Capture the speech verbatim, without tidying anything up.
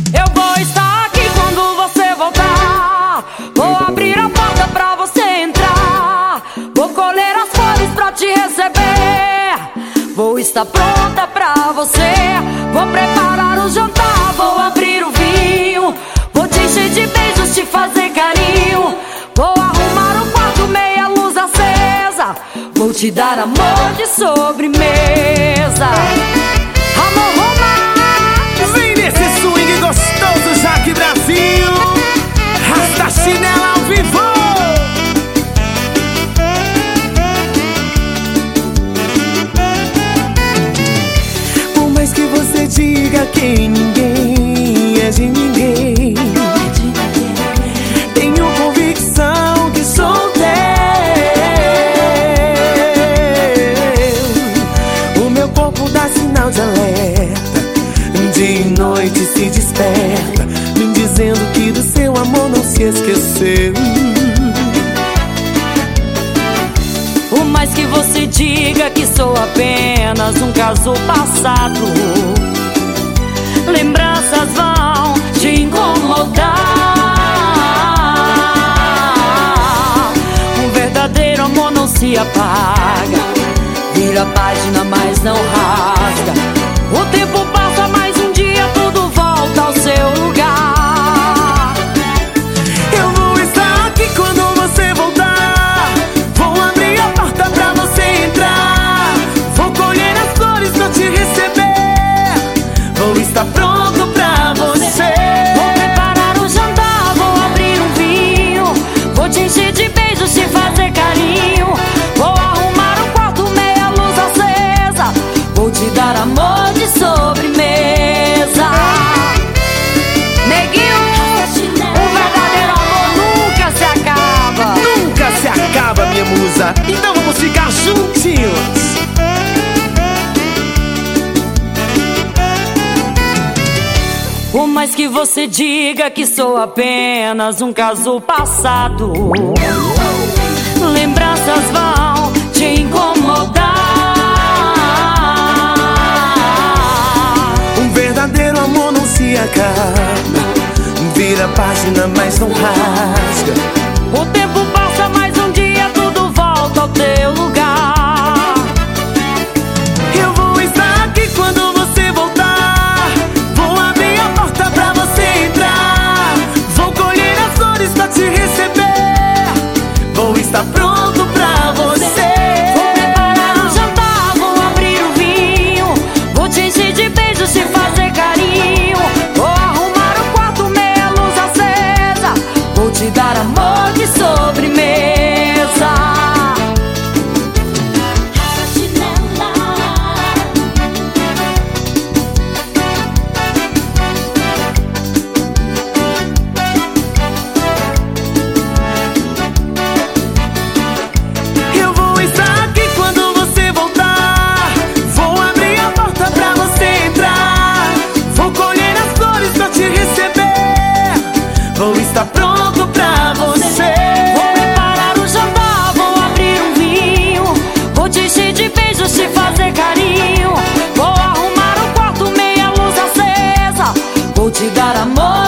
Eu vou estar aqui quando você voltar. Vou abrir a porta pra você entrar. Vou colher as flores pra te receber. Vou estar pronta pra você. Vou preparar o jantar. Vou abrir o vinho. Vou te encher de beijos, te fazer carinho. Vou arrumar o quarto, meia luz acesa. Vou te dar amor de sobremesa. Amor romântico. Vem nesse swing gostoso, Jaque Brasil. Rasta chinela ao vivo. Por mais que você diga que ninguém é de ninguém, tenho convicção que sou teu. O meu corpo dá sinal de alerta. De noite se desperta, me dizendo que do seu amor não se esqueceu. Por mais que você diga que sou apenas um caso passado, lembranças vão te incomodar. Um verdadeiro amor não se apaga, vira página, mas não rasga. O tempo passa, mas um dia tudo volta ao seu lugar. Eu vou estar aqui quando você voltar. Vou abrir a porta pra você entrar. Vou colher as flores pra te receber. Vou estar pronto pra você. Vou preparar o jantar, vou abrir um vinho. Vou te encher de beijos, te fazer carinho. Vou arrumar um quarto, meia luz acesa. Vou te dar amor de sobremesa. Neguinho, um verdadeiro amor nunca se acaba. Nunca se acaba, minha musa. Então vamos ficar juntinhos. Por mais que você diga que sou apenas um caso passado, lembranças vão te incomodar. Um verdadeiro amor não se acaba, vira página, mas não rasga. O tempo passa, mas um dia tudo volta ao teu lugar. Eu vou estar aqui quando você voltar. Vou abrir a porta pra você entrar. Vou colher as flores pra te receber. Vou estar pronto pra você. Vou preparar o jantar, vou abrir o vinho. Vou te encher de beijos, te fazer carinho. Vou arrumar o quarto, meia luz acesa. Vou te dar amor de sobremesa. Eu vou estar aqui quando você voltar. Vou abrir a porta pra você entrar. Vou colher as flores pra te receber. Vou estar pronto pra você. Vou preparar o jantar, vou abrir um vinho. Vou te encher de beijos, te fazer carinho. Vou arrumar o quarto, meia luz acesa. Vou te dar amor